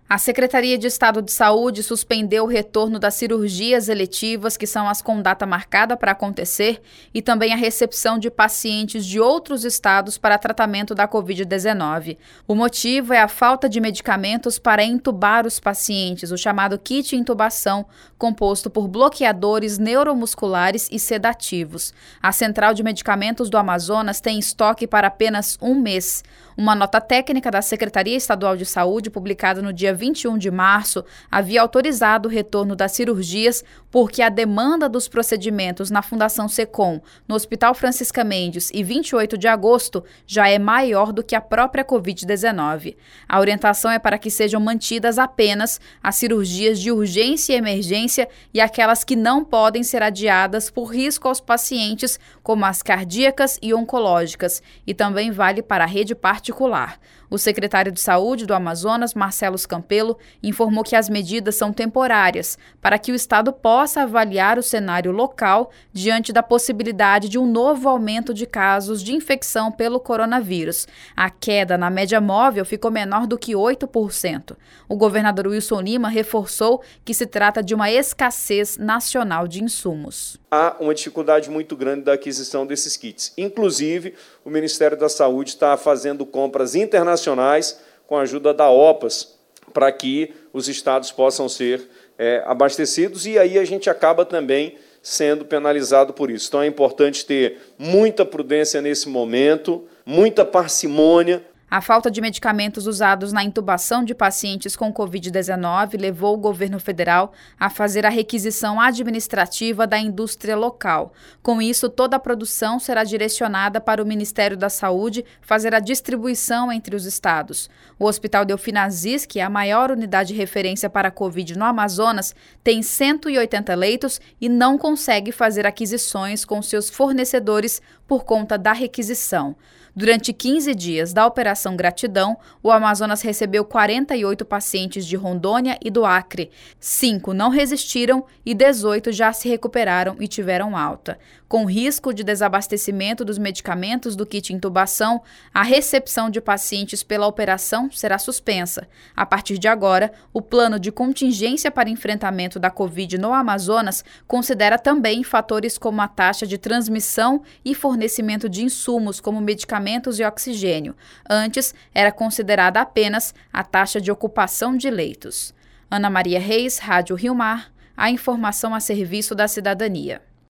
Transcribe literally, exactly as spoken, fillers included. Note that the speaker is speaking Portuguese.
A Secretaria de Estado de Saúde suspendeu o retorno das cirurgias eletivas, que são as com data marcada para acontecer, e também a recepção de pacientes de outros estados para tratamento da covid dezenove. O motivo é a falta de medicamentos para entubar os pacientes, o chamado kit intubação, composto por bloqueadores neuromusculares e sedativos. A Central de Medicamentos do Amazonas tem estoque para apenas um mês. Uma nota técnica da Secretaria Estadual de Saúde, publicada no dia vinte e um de março, havia autorizado o retorno das cirurgias porque a demanda dos procedimentos na Fundação Secom, no Hospital Francisca Mendes e vinte e oito de agosto já é maior do que a própria covid dezenove. A orientação é para que sejam mantidas apenas as cirurgias de urgência e emergência e aquelas que não podem ser adiadas por risco aos pacientes, como as cardíacas e oncológicas, e também vale para a rede particular. O secretário de Saúde do Amazonas, Marcelo Campelo, informou que as medidas são temporárias, para que o estado possa avaliar o cenário local diante da possibilidade de um novo aumento de casos de infecção pelo coronavírus. A queda na média móvel ficou menor do que oito por cento. O governador Wilson Lima reforçou que se trata de uma escassez nacional de insumos. Há uma dificuldade muito grande da aquisição desses kits. Inclusive, o Ministério da Saúde está fazendo compras internacionais com a ajuda da OPAS para que os estados possam ser é, abastecidos, e aí a gente acaba também sendo penalizado por isso. Então é importante ter muita prudência nesse momento, muita parcimônia. A falta de medicamentos usados na intubação de pacientes com covid dezenove levou o governo federal a fazer a requisição administrativa da indústria local. Com isso, toda a produção será direcionada para o Ministério da Saúde fazer a distribuição entre os estados. O Hospital Delfina Aziz, que é a maior unidade de referência para a Covid no Amazonas, tem cento e oitenta leitos e não consegue fazer aquisições com seus fornecedores por conta da requisição. Durante quinze dias da Operação Gratidão, o Amazonas recebeu quarenta e oito pacientes de Rondônia e do Acre. Cinco não resistiram e dezoito já se recuperaram e tiveram alta. Com risco de desabastecimento dos medicamentos do kit intubação, a recepção de pacientes pela operação será suspensa. A partir de agora, o plano de contingência para enfrentamento da Covid no Amazonas considera também fatores como a taxa de transmissão e fornecimento de insumos como medicamentos e oxigênio. Antes, era considerada apenas a taxa de ocupação de leitos. Ana Maria Reis, Rádio Rio Mar, a informação a serviço da cidadania.